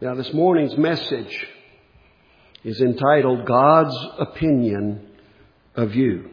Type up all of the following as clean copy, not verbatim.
Now, this morning's message is entitled God's Opinion of You.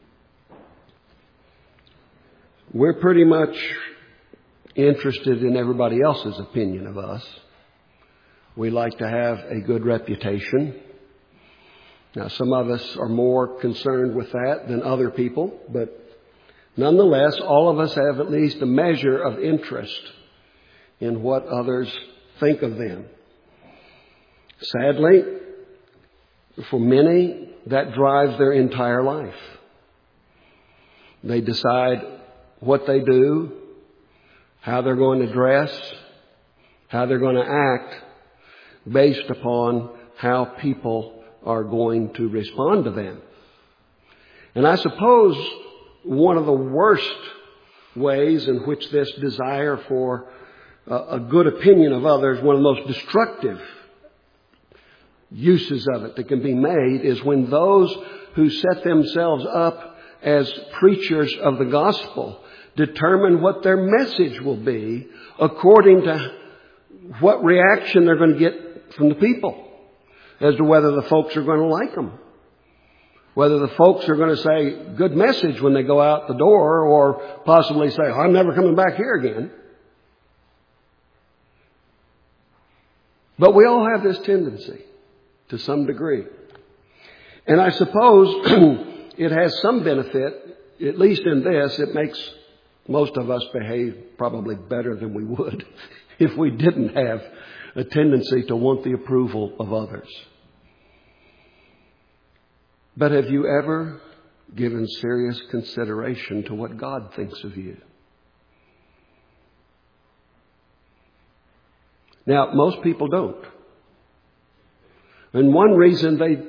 We're pretty much interested in everybody else's opinion of us. We like to have a good reputation. Now, some of us are more concerned with that than other people, but nonetheless, all of us have at least a measure of interest in what others think of them. Sadly, for many, that drives their entire life. They decide what they do, how they're going to dress, how they're going to act, based upon how people are going to respond to them. And I suppose one of the worst ways in which this desire for a good opinion of others, one of the most destructive uses of it that can be made, is when those who set themselves up as preachers of the gospel determine what their message will be according to what reaction they're going to get from the people, as to whether the folks are going to like them, whether the folks are going to say good message when they go out the door, or possibly say, I'm never coming back here again. But we all have this tendency to some degree. And I suppose it has some benefit, at least in this. It makes most of us behave probably better than we would if we didn't have a tendency to want the approval of others. But have you ever given serious consideration to what God thinks of you? Now, most people don't. And one reason they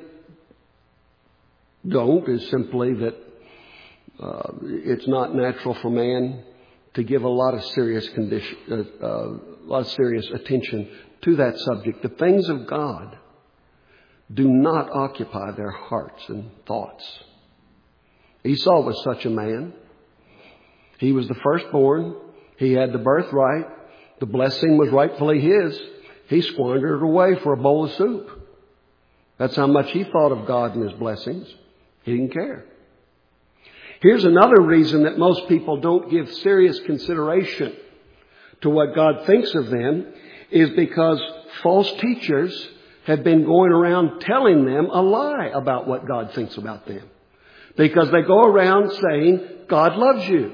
don't is simply that it's not natural for man to give a lot of serious attention to that subject. The things of God do not occupy their hearts and thoughts. Esau was such a man. He was the firstborn. He had the birthright. The blessing was rightfully his. He squandered it away for a bowl of soup. That's how much he thought of God and his blessings. He didn't care. Here's another reason that most people don't give serious consideration to what God thinks of them, is because false teachers have been going around telling them a lie about what God thinks about them. Because they go around saying, God loves you.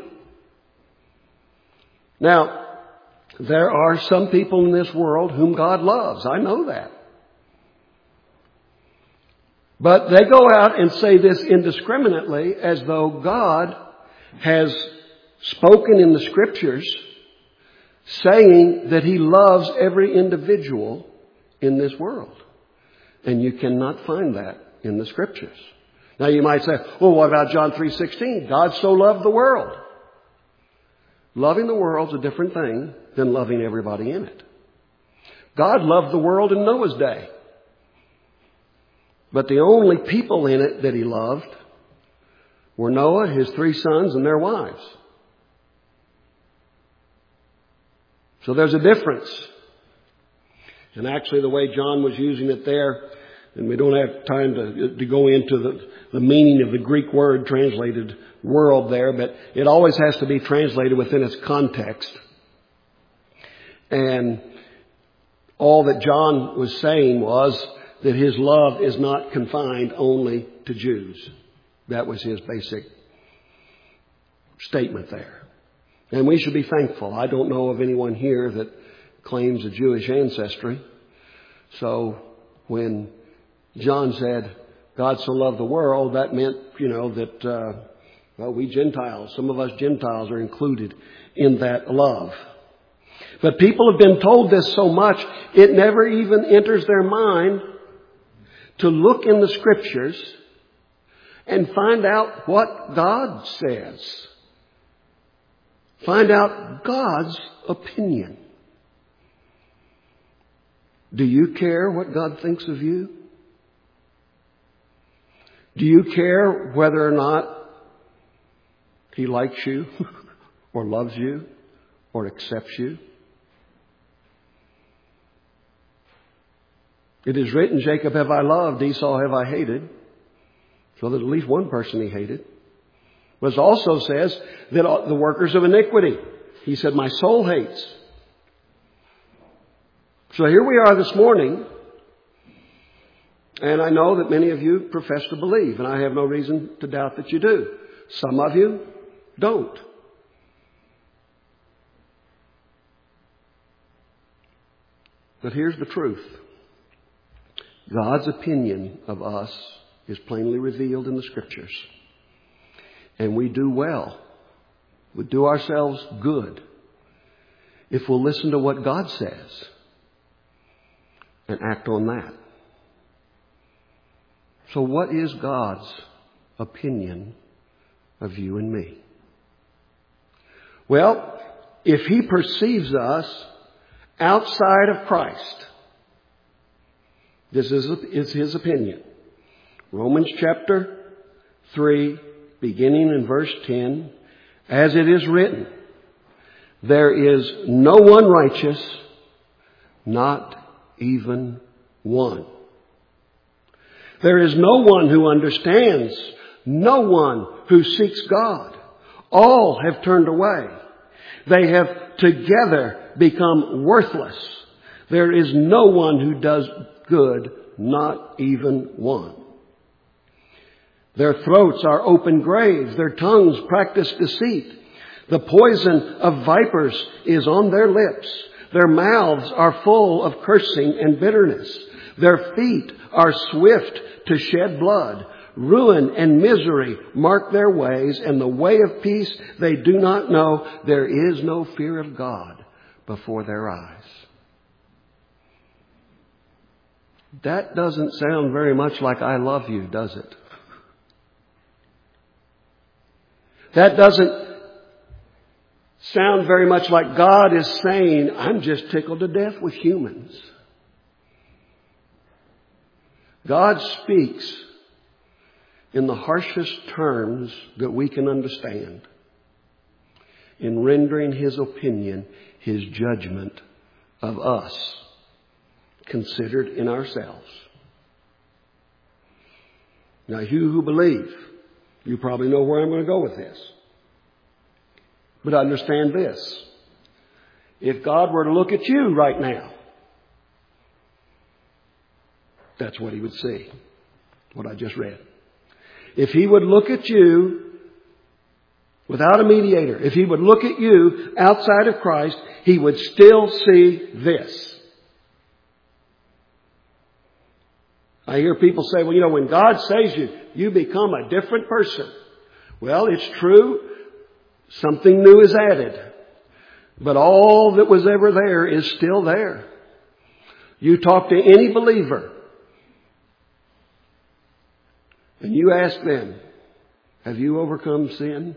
Now, there are some people in this world whom God loves. I know that. But they go out and say this indiscriminately, as though God has spoken in the Scriptures saying that He loves every individual in this world. And you cannot find that in the Scriptures. Now you might say, well, what about John 3:16? God so loved the world. Loving the world's a different thing than loving everybody in it. God loved the world in Noah's day. But the only people in it that He loved were Noah, his 3 sons, and their wives. So there's a difference. And actually the way John was using it there, and we don't have time to go into the meaning of the Greek word translated world there, but it always has to be translated within its context. And all that John was saying was that his love is not confined only to Jews. That was his basic statement there. And we should be thankful. I don't know of anyone here that claims a Jewish ancestry. So when John said, God so loved the world, that meant, that, we Gentiles, some of us Gentiles are included in that love. But people have been told this so much, it never even enters their mind to look in the Scriptures and find out what God says. Find out God's opinion. Do you care what God thinks of you? Do you care whether or not He likes you or loves you or accepts you? It is written, Jacob have I loved, Esau have I hated. So there's at least one person he hated. But it also says that the workers of iniquity, he said, my soul hates. So here we are this morning, and I know that many of you profess to believe, and I have no reason to doubt that you do. Some of you don't. But here's the truth. God's opinion of us is plainly revealed in the Scriptures. And we do well. We do ourselves good if we'll listen to what God says and act on that. So what is God's opinion of you and me? Well, if He perceives us outside of Christ, this is His opinion. Romans chapter 3, beginning in verse 10, as it is written, there is no one righteous, not even one. There is no one who understands, no one who seeks God. All have turned away. They have together become worthless. There is no one who does good, not even one. Their throats are open graves. Their tongues practice deceit. The poison of vipers is on their lips. Their mouths are full of cursing and bitterness. Their feet are swift to shed blood. Ruin and misery mark their ways, and the way of peace they do not know. There is no fear of God before their eyes. That doesn't sound very much like I love you, does it? That doesn't sound very much like God is saying, I'm just tickled to death with humans. God speaks in the harshest terms that we can understand in rendering His opinion, His judgment of us, considered in ourselves. Now, you who believe, you probably know where I'm going to go with this. But understand this. If God were to look at you right now, that's what He would see. What I just read. If He would look at you without a mediator, if He would look at you outside of Christ, He would still see this. I hear people say, well, when God saves you, you become a different person. Well, it's true. Something new is added. But all that was ever there is still there. You talk to any believer and you ask them, have you overcome sin?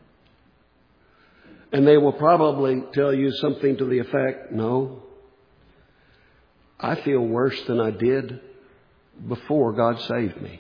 And they will probably tell you something to the effect, no. I feel worse than I did before God saved me.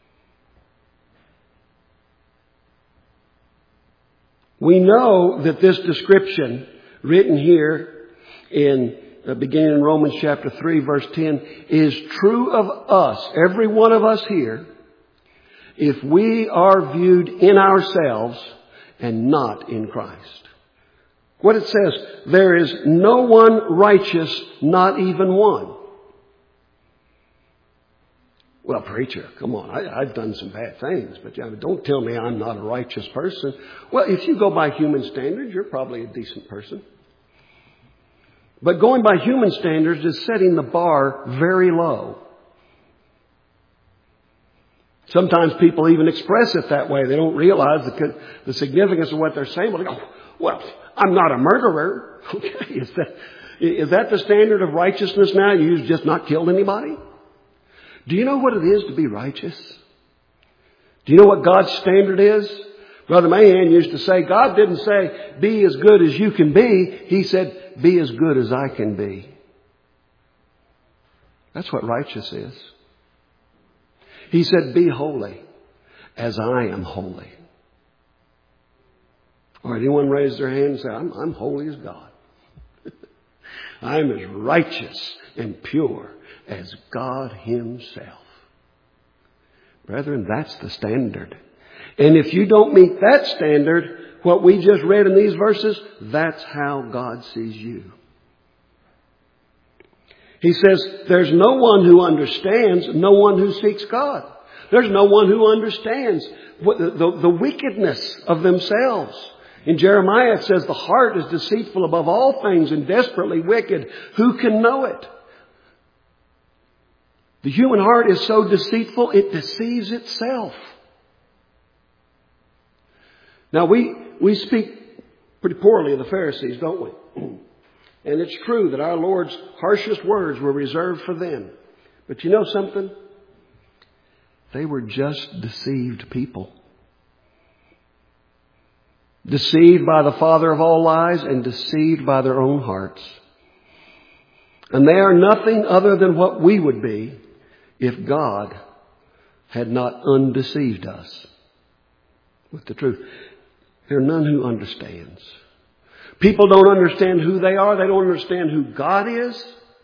We know that this description written here in beginning in Romans chapter 3 verse 10 is true of us, every one of us here, if we are viewed in ourselves and not in Christ. What it says, there is no one righteous, not even one. Well, preacher, come on, I've done some bad things, but don't tell me I'm not a righteous person. Well, if you go by human standards, you're probably a decent person. But going by human standards is setting the bar very low. Sometimes people even express it that way. They don't realize the significance of what they're saying. Well, they go, well, I'm not a murderer. Okay, is that the standard of righteousness now? You've just not killed anybody? Do you know what it is to be righteous? Do you know what God's standard is? Brother Mahan used to say, God didn't say, be as good as you can be. He said, be as good as I can be. That's what righteous is. He said, be holy as I am holy. Or anyone raise their hand and say, I'm holy as God. I'm as righteous and pure as God Himself. Brethren, that's the standard. And if you don't meet that standard, what we just read in these verses, that's how God sees you. He says, there's no one who understands, no one who seeks God. There's no one who understands the wickedness of themselves. In Jeremiah it says, the heart is deceitful above all things and desperately wicked. Who can know it? The human heart is so deceitful, it deceives itself. Now we speak pretty poorly of the Pharisees, don't we? And it's true that our Lord's harshest words were reserved for them. But you know something? They were just deceived people. Deceived by the father of all lies and deceived by their own hearts. And they are nothing other than what we would be if God had not undeceived us with the truth. There are none who understands. People don't understand who they are. They don't understand who God is.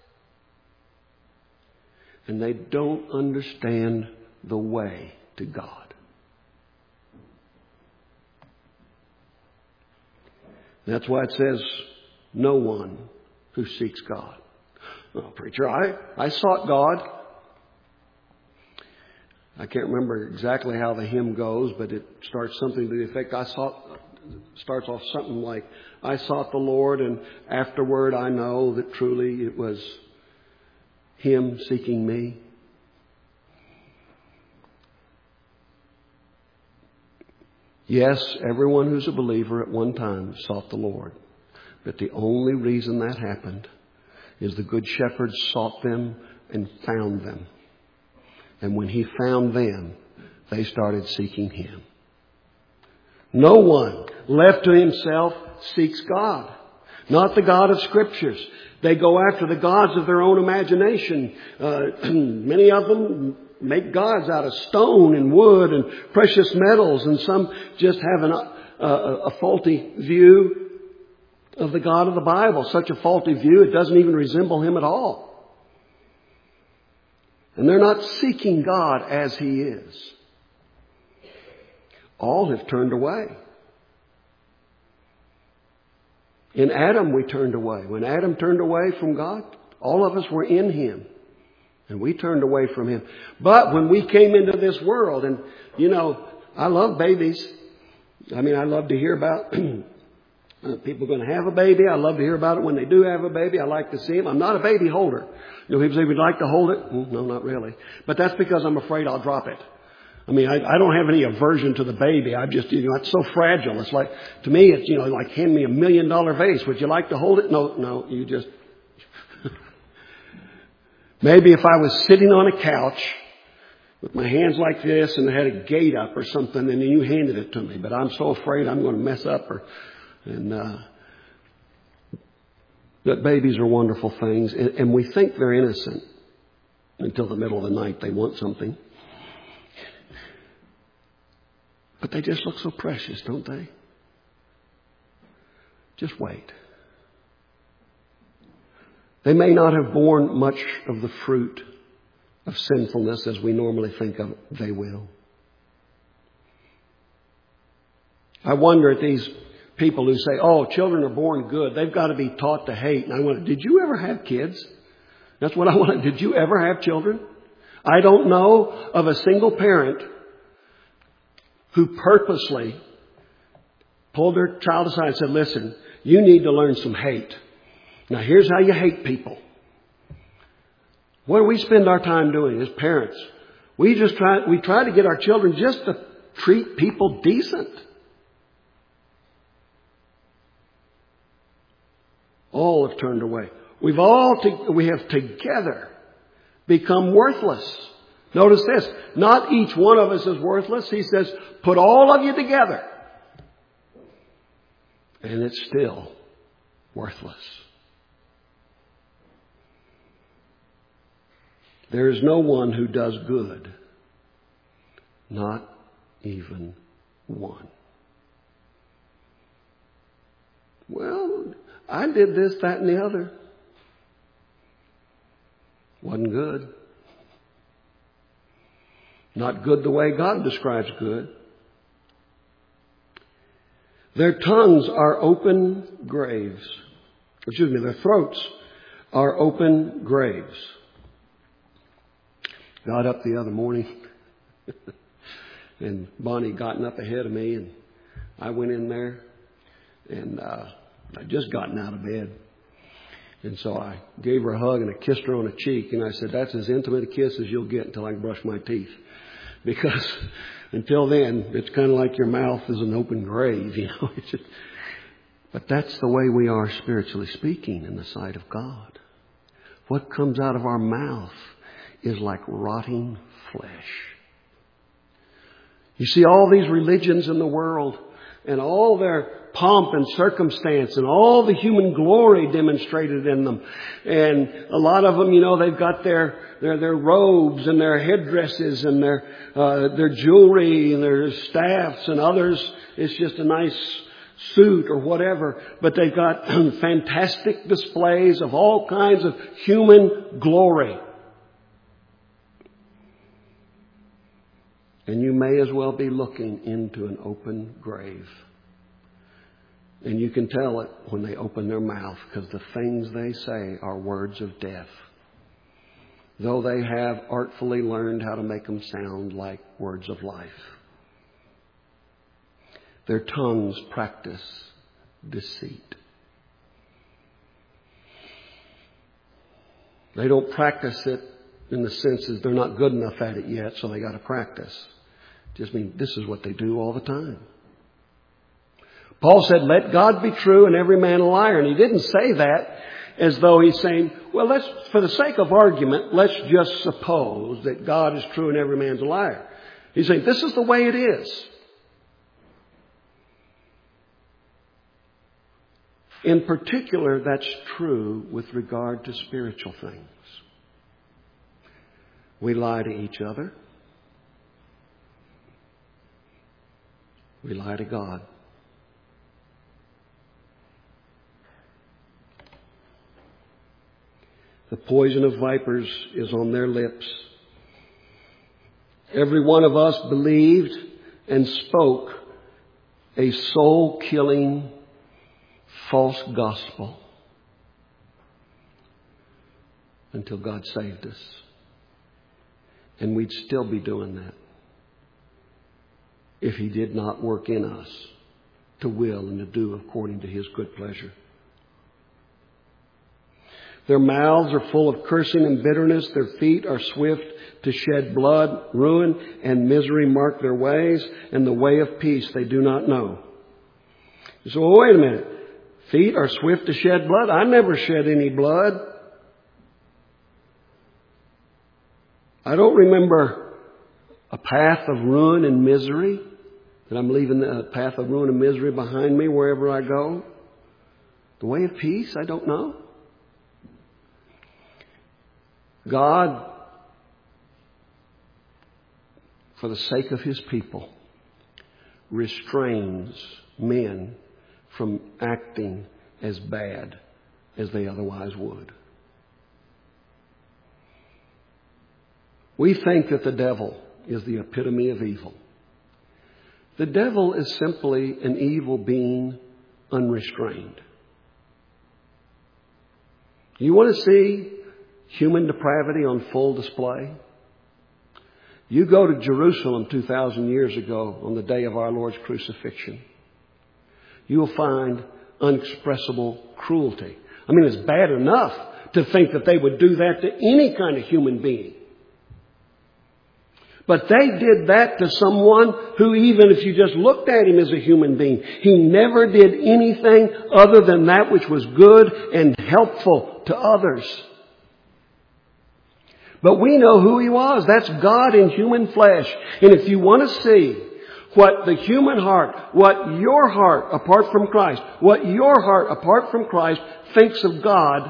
And they don't understand the way to God. That's why it says, no one who seeks God. Well, preacher, I sought God. I can't remember exactly how the hymn goes, but it starts something to the effect, starts off something like, I sought the Lord, and afterward I know that truly it was Him seeking me. Yes, everyone who's a believer at one time sought the Lord. But the only reason that happened is the Good Shepherd sought them and found them. And when He found them, they started seeking Him. No one left to himself seeks God. Not the God of Scriptures. They go after the gods of their own imagination. Many of them make gods out of stone and wood and precious metals. And some just have a faulty view of the God of the Bible. Such a faulty view, it doesn't even resemble Him at all. And they're not seeking God as He is. All have turned away. In Adam we turned away. When Adam turned away from God, all of us were in Him. And we turned away from Him. But when we came into this world, and you know, I love babies. I mean, I love to hear about people going to have a baby. I love to hear about it when they do have a baby. I like to see them. I'm not a baby holder. You know, people say, would you like to hold it? No, not really. But that's because I'm afraid I'll drop it. I mean, I don't have any aversion to the baby. I just, it's so fragile. It's like, to me, it's, like hand me $1 million vase. Would you like to hold it? No, you just. Maybe if I was sitting on a couch with my hands like this and I had a gate up or something and then you handed it to me. But I'm so afraid I'm going to mess up but babies are wonderful things. And we think they're innocent until the middle of the night they want something. But they just look so precious, don't they? Just wait. They may not have borne much of the fruit of sinfulness as we normally think of. They will. I wonder at these people who say, oh, children are born good. They've got to be taught to hate. And I wonder, did you ever have kids? That's what I want. Did you ever have children? I don't know of a single parent who purposely pulled their child aside and said, listen, you need to learn some hate. Now, here's how you hate people. What do we spend our time doing as parents? We try to get our children just to treat people decent. All have turned away. We have together become worthless. Notice this. Not each one of us is worthless. He says, put all of you together. And it's still worthless. There is no one who does good. Not even one. Well, I did this, that, and the other. Wasn't good. Not good the way God describes good. Their tongues are open graves. Their throats are open graves. Got up the other morning and Bonnie gotten up ahead of me, and I went in there, and I'd just gotten out of bed. And so I gave her a hug and I kissed her on the cheek, and I said, that's as intimate a kiss as you'll get until I can brush my teeth. Because until then, it's kind of like your mouth is an open grave, you know. But that's the way we are spiritually speaking in the sight of God. What comes out of our mouth is like rotting flesh. You see, all these religions in the world and all their pomp and circumstance and all the human glory demonstrated in them. And a lot of them, you know, they've got their robes and their headdresses and their jewelry and their staffs, and others it's just a nice suit or whatever. But they've got fantastic displays of all kinds of human glory. And you may as well be looking into an open grave. And you can tell it when they open their mouth, because the things they say are words of death. Though they have artfully learned how to make them sound like words of life. Their tongues practice deceit. They don't practice it in the sense that they're not good enough at it yet, so they got to practice. Just mean this is what they do all the time. Paul said, let God be true and every man a liar. And he didn't say that as though he's saying, well, for the sake of argument, let's just suppose that God is true and every man's a liar. He's saying, this is the way it is. In particular, that's true with regard to spiritual things. We lie to each other. We lie to God. The poison of vipers is on their lips. Every one of us believed and spoke a soul-killing false gospel until God saved us. And we'd still be doing that if He did not work in us to will and to do according to His good pleasure. Their mouths are full of cursing and bitterness. Their feet are swift to shed blood. Ruin and misery mark their ways, and the way of peace they do not know. So, well, wait a minute. Feet are swift to shed blood? I never shed any blood. I don't remember a path of ruin and misery, that I'm leaving the path of ruin and misery behind me wherever I go. The way of peace, I don't know. God, for the sake of His people, restrains men from acting as bad as they otherwise would. We think that the devil is the epitome of evil. The devil is simply an evil being unrestrained. You want to see human depravity on full display? You go to Jerusalem 2,000 years ago on the day of our Lord's crucifixion. You will find unexpressible cruelty. I mean, it's bad enough to think that they would do that to any kind of human being. But they did that to someone who, even if you just looked at him as a human being, he never did anything other than that which was good and helpful to others. But we know who He was. That's God in human flesh. And if you want to see what the human heart, what your heart apart from Christ, what your heart apart from Christ thinks of God,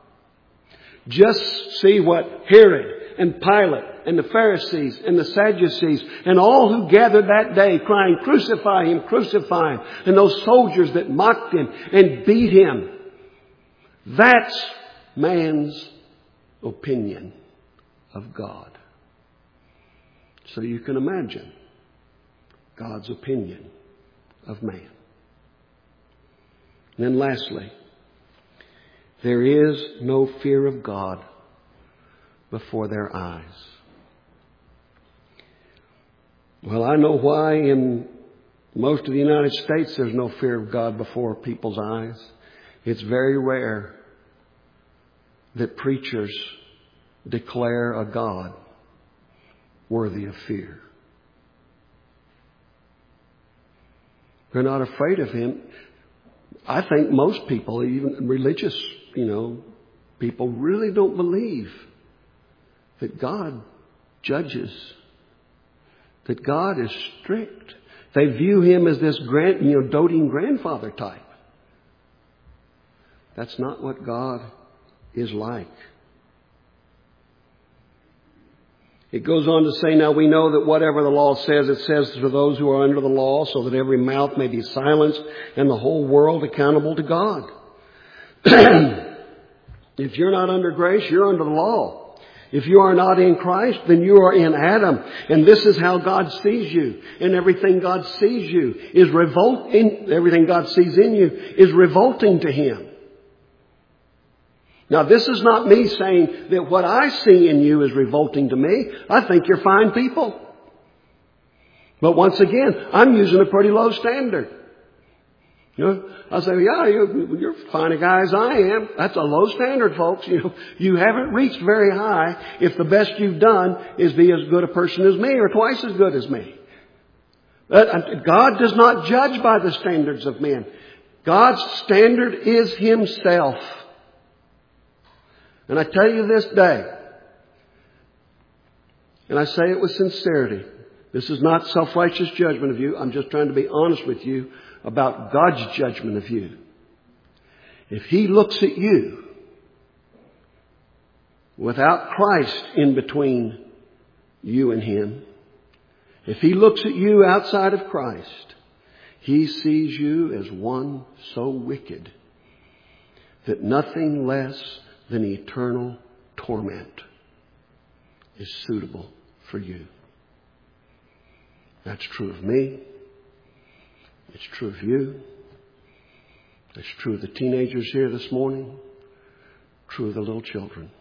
just see what Herod and Pilate and the Pharisees and the Sadducees and all who gathered that day crying, crucify Him, crucify Him. And those soldiers that mocked Him and beat Him. That's man's opinion of God. So you can imagine God's opinion of man. And then lastly, there is no fear of God before their eyes. Well, I know why in most of the United States there's no fear of God before people's eyes. It's very rare that preachers declare a God worthy of fear. They're not afraid of Him. I think most people, even religious, people really don't believe that God judges, that God is strict. They view Him as this doting grandfather type. That's not what God is like. It goes on to say, now we know that whatever the law says, it says to those who are under the law, so that every mouth may be silenced and the whole world accountable to God. If you're not under grace, you're under the law. If you are not in Christ, then you are in Adam. And this is how God sees you. And everything God sees you is everything God sees in you is revolting to Him. Now, this is not me saying that what I see in you is revolting to me. I think you're fine people. But once again, I'm using a pretty low standard. I say, yeah, you're as fine a guy as I am. That's a low standard, folks. You haven't reached very high if the best you've done is be as good a person as me or twice as good as me. God does not judge by the standards of men. God's standard is Himself. And I tell you this day, and I say it with sincerity, this is not self-righteous judgment of you. I'm just trying to be honest with you about God's judgment of you. If He looks at you without Christ in between you and Him, if He looks at you outside of Christ, He sees you as one so wicked that nothing less than eternal torment is suitable for you. That's true of me. It's true of you. It's true of the teenagers here this morning. True of the little children.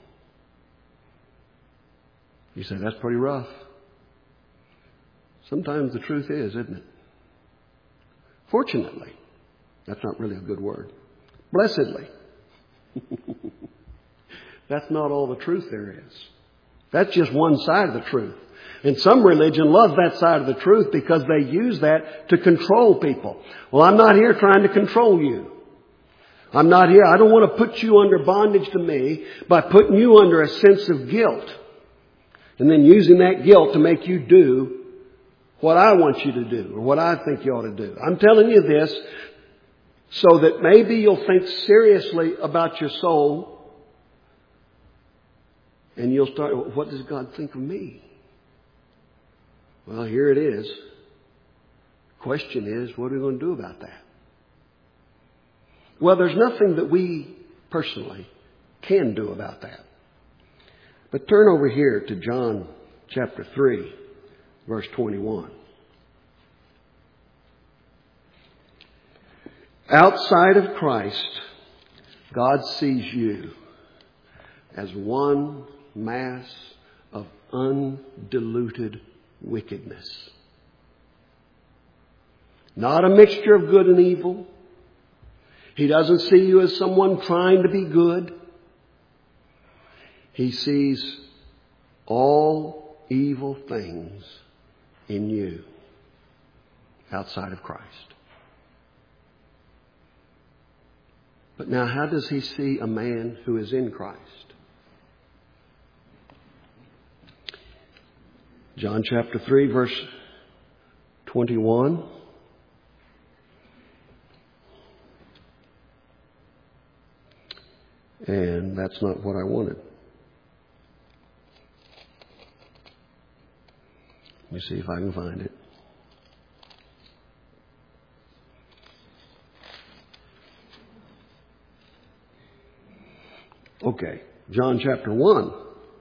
You say, that's pretty rough. Sometimes the truth is, isn't it? Fortunately. That's not really a good word. Blessedly. That's not all the truth there is. That's just one side of the truth. And some religion loves that side of the truth because they use that to control people. Well, I'm not here trying to control you. I'm not here. I don't want to put you under bondage to me by putting you under a sense of guilt. And then using that guilt to make you do what I want you to do or what I think you ought to do. I'm telling you this so that maybe you'll think seriously about your soul. And you'll start, what does God think of me? Well, here it is. Question is, what are we going to do about that? Well, there's nothing that we personally can do about that. But turn over here to John chapter 3, verse 21. Outside of Christ, God sees you as one mass of undiluted wickedness. Not a mixture of good and evil. He doesn't see you as someone trying to be good. He sees all evil things in you outside of Christ. But now, how does He see a man who is in Christ? John chapter 3, verse 21. And that's not what I wanted. Let me see if I can find it. Okay, John chapter 1.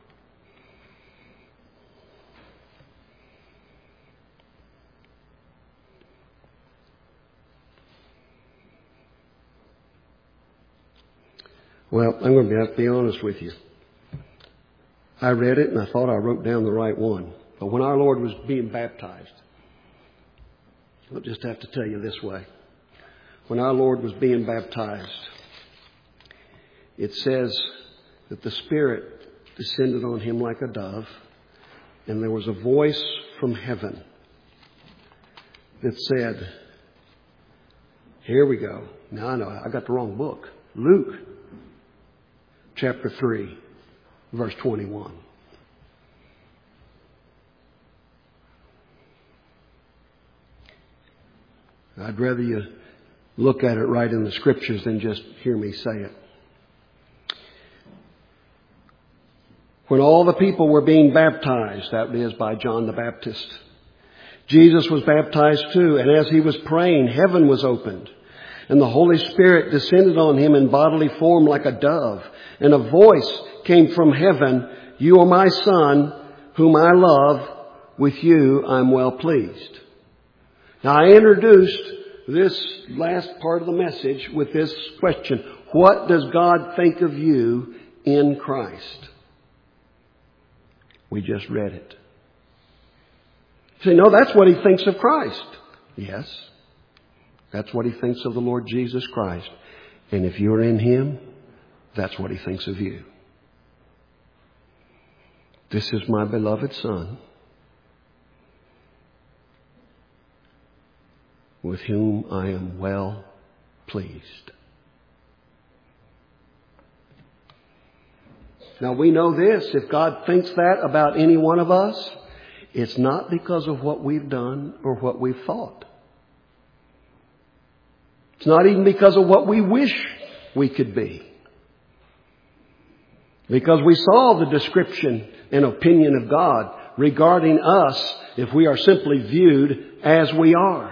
Well, I'm going to have to be honest with you. I read it and I thought I wrote down the right one. But when our Lord was being baptized, I'll just have to tell you this way. When our Lord was being baptized, it says that the Spirit descended on him like a dove, and there was a voice from heaven that said, here we go. Now I know, I got the wrong book. Luke chapter 3, verse 21. I'd rather you look at it right in the Scriptures than just hear me say it. When all the people were being baptized, that is by John the Baptist, Jesus was baptized too, and as he was praying, heaven was opened, and the Holy Spirit descended on him in bodily form like a dove, and a voice came from heaven, "You are my Son, whom I love. With you I'm well pleased." Now I introduced this last part of the message with this question: what does God think of you in Christ? We just read it. You say, no, that's what he thinks of Christ. Yes, that's what he thinks of the Lord Jesus Christ. And if you're in him, that's what he thinks of you. This is my beloved Son, with whom I am well pleased. Now we know this, if God thinks that about any one of us, it's not because of what we've done or what we've thought. It's not even because of what we wish we could be. Because we saw the description and opinion of God regarding us if we are simply viewed as we are.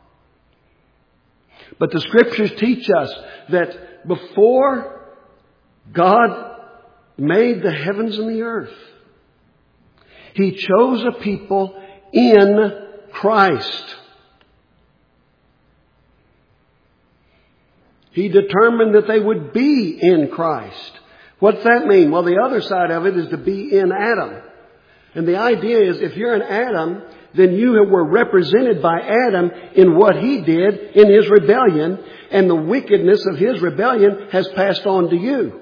But the Scriptures teach us that before God made the heavens and the earth, he chose a people in Christ. He determined that they would be in Christ. What's that mean? Well, the other side of it is to be in Adam. And the idea is if you're in Adam, then you were represented by Adam in what he did in his rebellion, and the wickedness of his rebellion has passed on to you.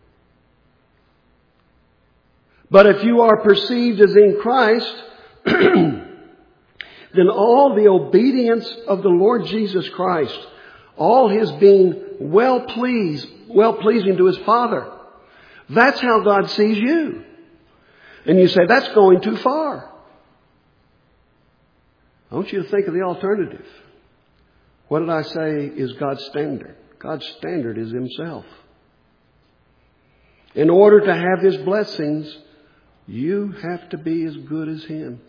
But if you are perceived as in Christ, then all the obedience of the Lord Jesus Christ, all his being well-pleasing to his Father, that's how God sees you. And you say, that's going too far. I want you to think of the alternative. What did I say is God's standard? God's standard is himself. In order to have his blessings, you have to be as good as him.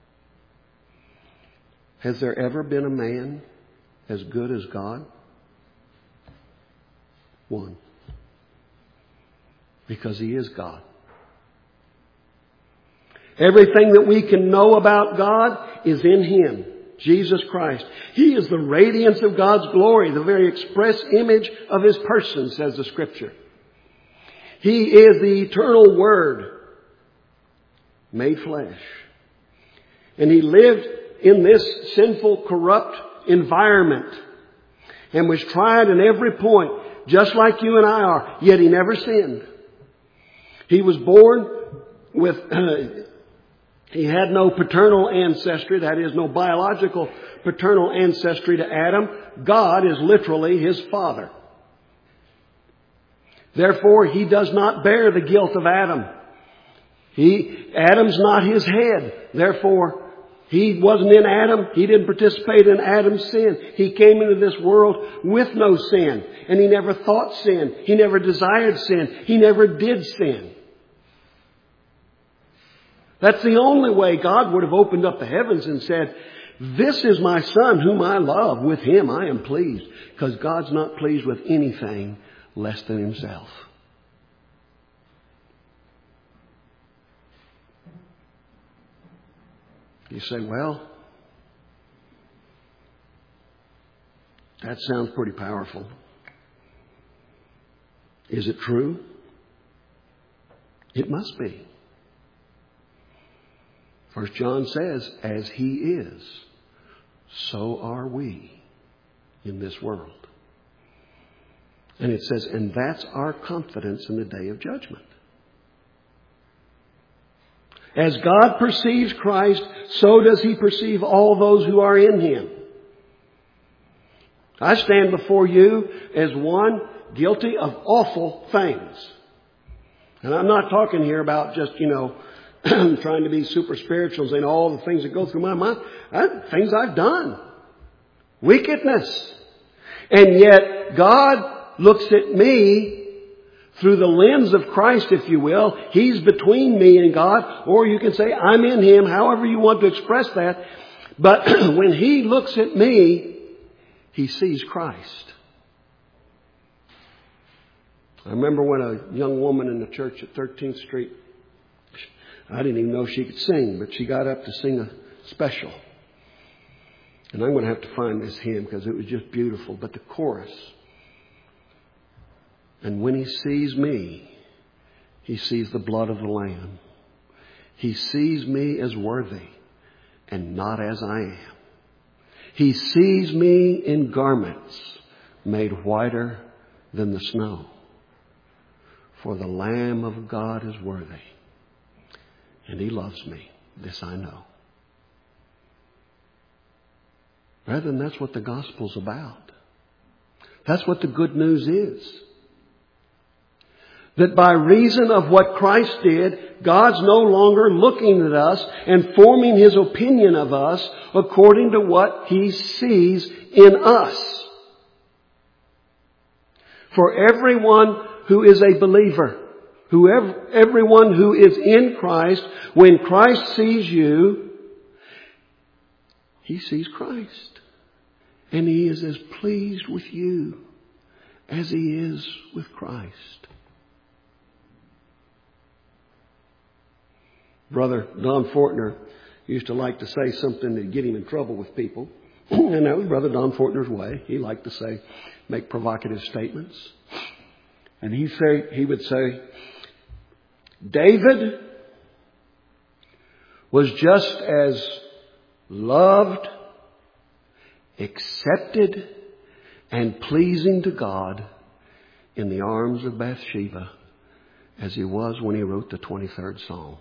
Has there ever been a man as good as God? One. Because he is God. Everything that we can know about God is in him, Jesus Christ. He is the radiance of God's glory, the very express image of his person, says the Scripture. He is the eternal Word made flesh. And he lived in this sinful, corrupt environment and was tried in every point, just like you and I are, yet he never sinned. He was born with, he had no paternal ancestry, that is, no biological paternal ancestry to Adam. God is literally his father. Therefore, he does not bear the guilt of Adam. Adam's not his head. Therefore, he wasn't in Adam. He didn't participate in Adam's sin. He came into this world with no sin. And he never thought sin. He never desired sin. He never did sin. That's the only way God would have opened up the heavens and said, this is my Son whom I love. With him I am pleased. Because God's not pleased with anything less than himself. You say, well, that sounds pretty powerful. Is it true? It must be. 1 John says, as He is, so are we in this world. And it says, and that's our confidence in the day of judgment. As God perceives Christ, so does He perceive all those who are in Him. I stand before you as one guilty of awful things. And I'm not talking here about just, trying to be super spiritual and all the things that go through my mind. Things I've done. Wickedness. And yet God looks at me through the lens of Christ, if you will. He's between me and God. Or you can say, I'm in Him, however you want to express that. But when He looks at me, He sees Christ. I remember when a young woman in the church at 13th Street, I didn't even know she could sing, but she got up to sing a special. And I'm going to have to find this hymn because it was just beautiful. But the chorus, and when He sees me, He sees the blood of the Lamb. He sees me as worthy and not as I am. He sees me in garments made whiter than the snow. For the Lamb of God is worthy, and He loves me. This I know. Brethren, that's what the gospel's about. That's what the good news is. That by reason of what Christ did, God's no longer looking at us and forming His opinion of us according to what He sees in us. For everyone who is a believer, everyone who is in Christ, when Christ sees you, He sees Christ. And He is as pleased with you as He is with Christ. Brother Don Fortner used to like to say something to get him in trouble with people. And that was Brother Don Fortner's way. He liked to make provocative statements. And he would say, David was just as loved, accepted, and pleasing to God in the arms of Bathsheba as he was when he wrote the 23rd Psalm.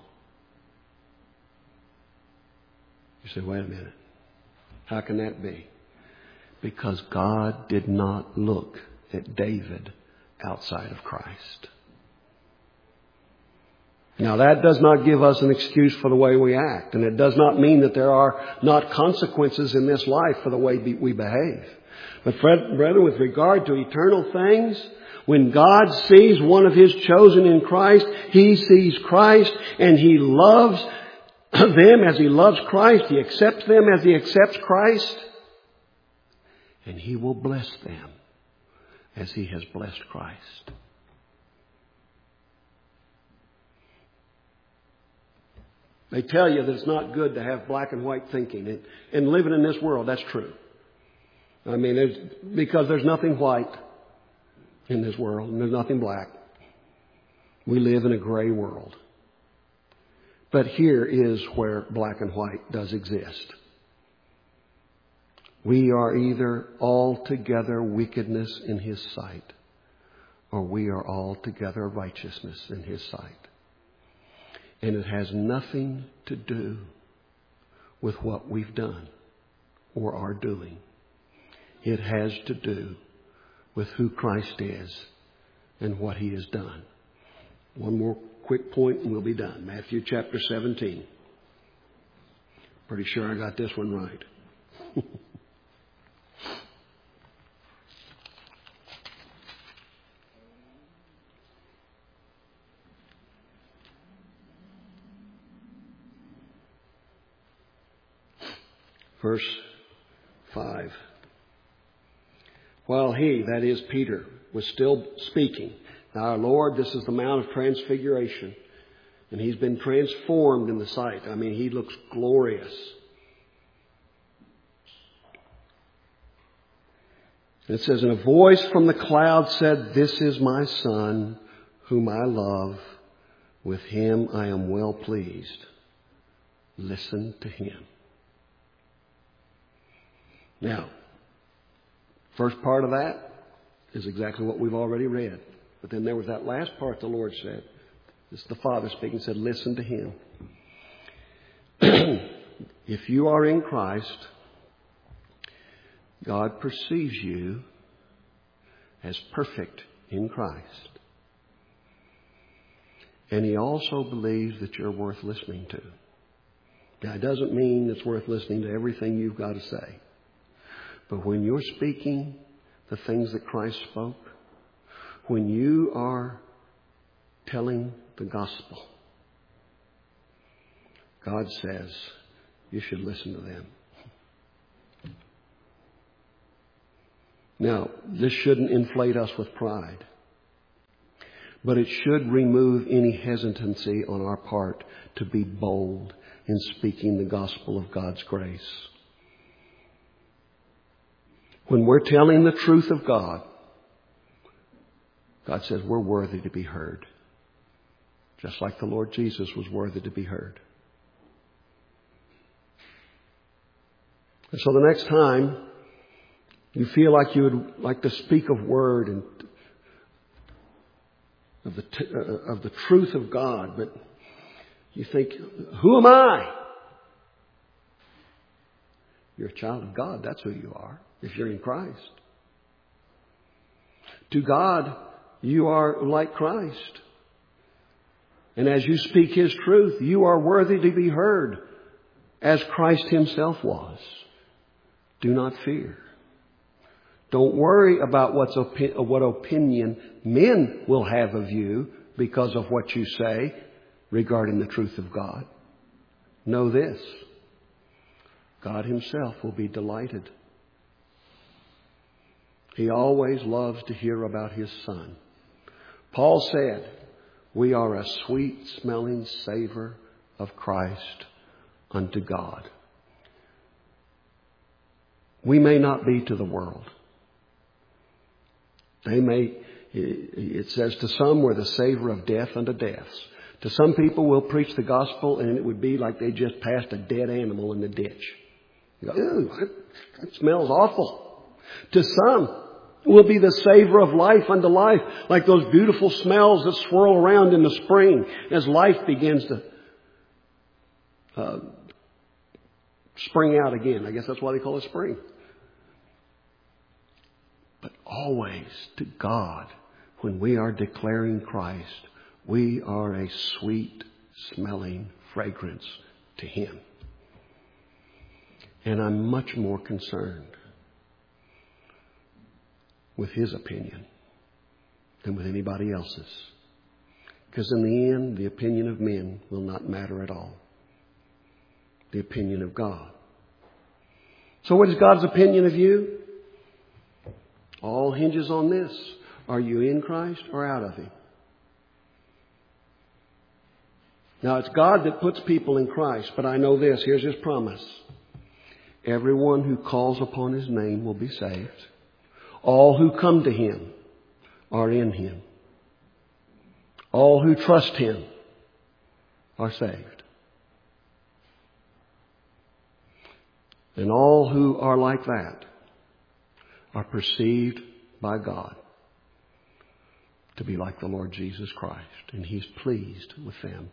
You say, wait a minute. How can that be? Because God did not look at David outside of Christ. Now that does not give us an excuse for the way we act. And it does not mean that there are not consequences in this life for the way we behave. But brethren, with regard to eternal things, when God sees one of His chosen in Christ, He sees Christ and He loves them as He loves Christ. He accepts them as He accepts Christ. And He will bless them as He has blessed Christ. They tell you that it's not good to have black and white thinking. And living in this world, that's true. I mean, because there's nothing white in this world and there's nothing black. We live in a gray world. But here is where black and white does exist. We are either altogether wickedness in His sight, or we are altogether righteousness in His sight. And it has nothing to do with what we've done or are doing. It has to do with who Christ is and what He has done. One more quick point and we'll be done. Matthew chapter 17. Pretty sure I got this one right. Verse 5. While he, that is Peter, was still speaking. Now our Lord, this is the Mount of Transfiguration. And He's been transformed in the sight. I mean, He looks glorious. It says, and a voice from the cloud said, this is my Son, whom I love. With him I am well pleased. Listen to him. Now, first part of that is exactly what we've already read. But then there was that last part the Lord said. This is the Father speaking, said, listen to him. If you are in Christ, God perceives you as perfect in Christ. And he also believes that you're worth listening to. Now, it doesn't mean it's worth listening to everything you've got to say. But when you're speaking the things that Christ spoke, when you are telling the gospel, God says you should listen to them. Now, this shouldn't inflate us with pride, but it should remove any hesitancy on our part to be bold in speaking the gospel of God's grace. When we're telling the truth of God, God says we're worthy to be heard, just like the Lord Jesus was worthy to be heard. And so the next time you feel like you would like to speak of word and of the truth of God, but you think, who am I? You're a child of God. That's who you are if you're in Christ. To God, you are like Christ. And as you speak his truth, you are worthy to be heard as Christ himself was. Do not fear. Don't worry about what opinion men will have of you because of what you say regarding the truth of God. Know this: God himself will be delighted. He always loves to hear about his Son. Paul said, we are a sweet-smelling savor of Christ unto God. We may not be to the world. It says, to some we're the savor of death unto deaths. To some people we'll preach the gospel and it would be like they just passed a dead animal in the ditch. You go, ew, that smells awful. To some we'll be the savor of life unto life, like those beautiful smells that swirl around in the spring as life begins to spring out again. I guess that's why they call it spring. But always to God, when we are declaring Christ, we are a sweet-smelling fragrance to him. And I'm much more concerned with his opinion than with anybody else's. Because in the end, the opinion of men will not matter at all. The opinion of God. So what is God's opinion of you? All hinges on this. Are you in Christ or out of him? Now, it's God that puts people in Christ, but I know this. Here's his promise. Everyone who calls upon his name will be saved. All who come to him are in him. All who trust him are saved. And all who are like that are perceived by God to be like the Lord Jesus Christ. And he's pleased with them.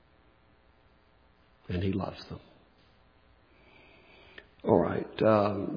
And he loves them. All right.